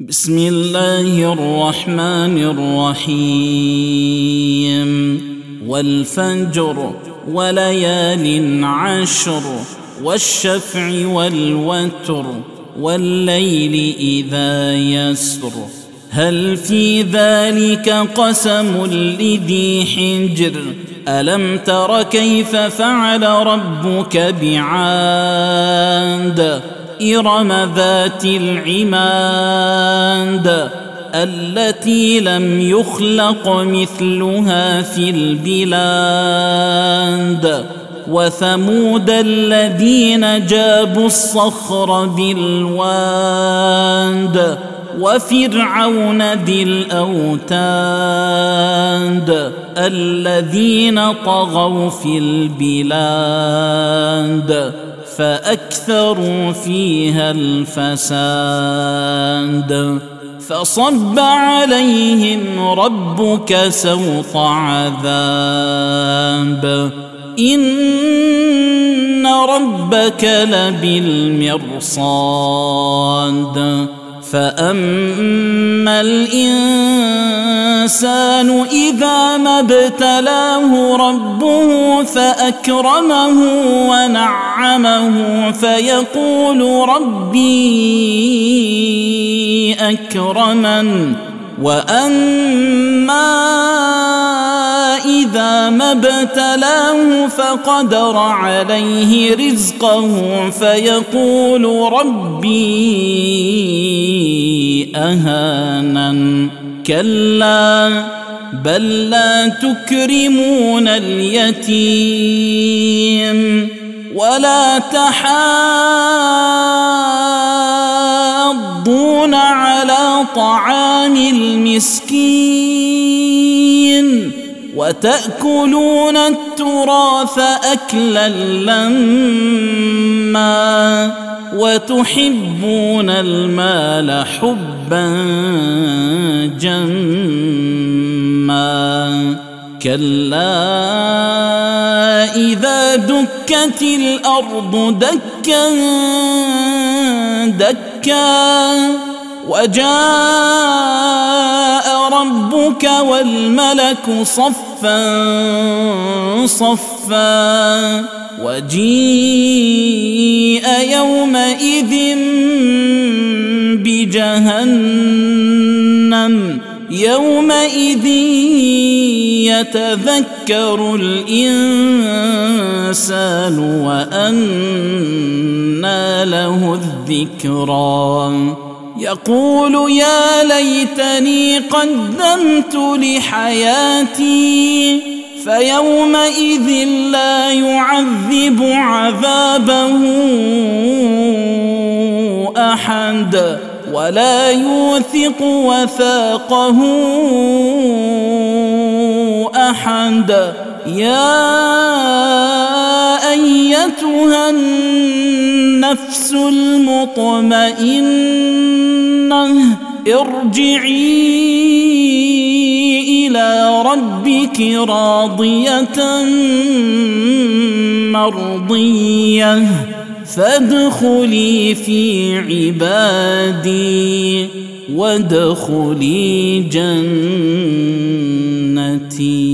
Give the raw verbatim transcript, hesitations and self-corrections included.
بسم الله الرحمن الرحيم والفجر وليال عشر والشفع والوتر والليل إذا يسر هل في ذلك قسم لذي حجر ألم تر كيف فعل ربك بعاد إرم ذات العماد التي لم يخلق مثلها في البلاد وثمود الذين جابوا الصخر بالواد وفرعون ذي الأوتاد الذين طغوا في البلاد فأكثروا فيها الفساد فصب عليهم ربك سوط عذاب إن ربك لبالمرصاد فأما الإنسان إذا ما ابتلاه ربه فأكرمه ونعمه فيقول ربي أكرمن وأما إذا ما ابتلاه فقدر عليه رزقه فيقول ربي أهانن كلا بل لا تكرمون اليتيم ولا تحاضون على طعام المسكين وتأكلون التراث أكلا لما وتحبون المال حبا جما كلا إذا دكت الأرض دكا دكا وجاء ربك والملك صفا صفا وجيء يومئذ بجهنم يومئذ يتذكر الإنسان وأنى له الذكرى يقول يا ليتني قدمت لحياتي فيومئذ لا يعذب عذابه أحد ولا يوثق وثاقه أحد يا أيتها النفس المطمئنة ارجعي إلى ربك راضية مرضية فادخلي في عبادي وادخلي جنتي.